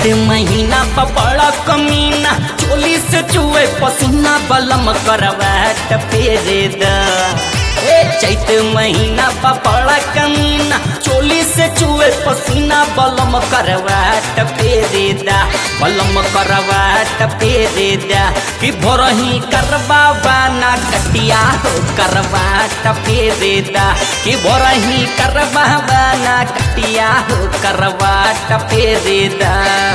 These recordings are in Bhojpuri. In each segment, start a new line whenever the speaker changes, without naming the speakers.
महीना बड़ा कमीना चोली से चुए पसीना बलम करवाट फेरे द। चैत महीना बड़ा कमीना चोली से चुए पसीना बलम करवाट फेरे दा। बलम करवाट फेरे दा कि भोरही करवावा ना कटिया हो करवाट फेरे दा। कि भोरही करवावा ना कटिया हो करवाट फेरे दा।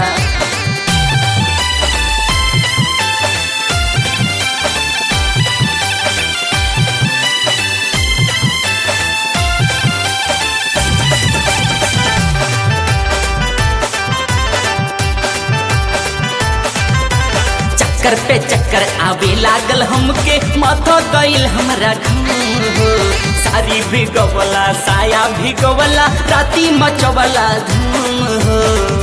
चक्कर पे चक्कर आवे लागल हमके माथा गइल हमरा घूम हो। सारी भिगवला साया भिगवला राती मचवला धूम हो।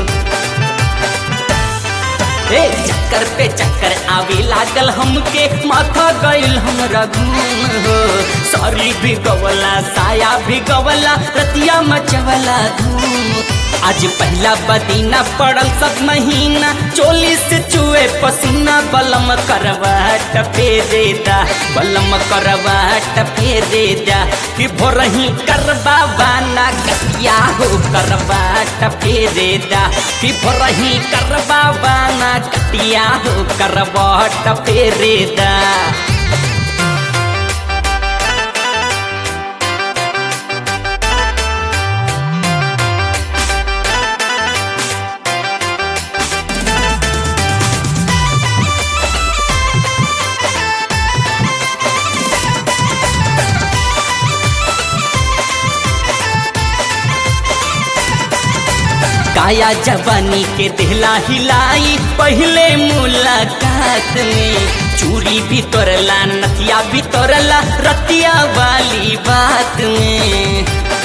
चक्कर पे चक्कर आवे लागल हमके माथा गइल हमरा घूम हो। सारी भिगवला साया भिगवला रतिया मचवला धूम। आज पहला बदीना पड़ल सब महीना चोली से चुए पसीना बलम करवाट फेरे दा। बलम करवाट फेरे दा कि भोरही करवावा ना कटिया हो करवाट फेरे दा। कि भोरही करवावा ना कटिया हो करवाट फेरे दा। काया जवानी के दिला हिलाई पहले मुलाकात में। चूड़ी भी तोरला नतिया भी तोरला रतिया वाली बात में।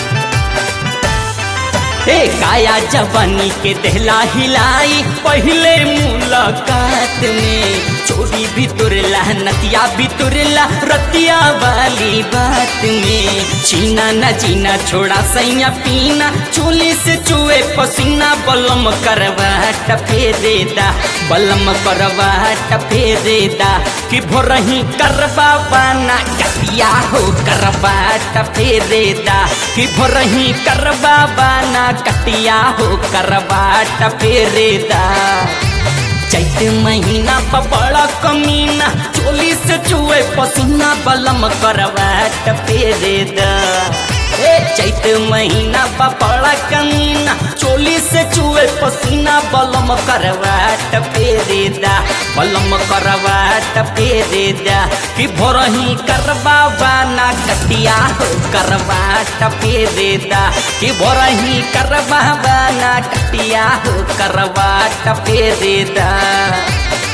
काया जवानी के दिला हिलाई पहले मुलाकात में। चोरी भी तुरला नतिया भी तुरला रतिया वाली बात में। छीना न जीना छोड़ा सैया पीना चोली से चुए पसीना बलम करवाट फेरे दा। बलम करवाट फेरे दा कि भोरही करवावा ना कटिया हो करवाट फेरे दा। कि भोरही करवावा ना कटिया हो करवाट फेरे दा। चैत महीना बड़ा कमीना चोली से चुए पसीना बलम करवाट फेरे दा। चैत महीना बड़ा कमीना चोली से चुए पसीना बलम करवाट फेरे दा। बलम करवाट फेरे दा कि भोरही करवावा ना कटिया हो करवाट फेरे दा। कि भोरही करवावा ना कटिया हो करवाट फेरे दा।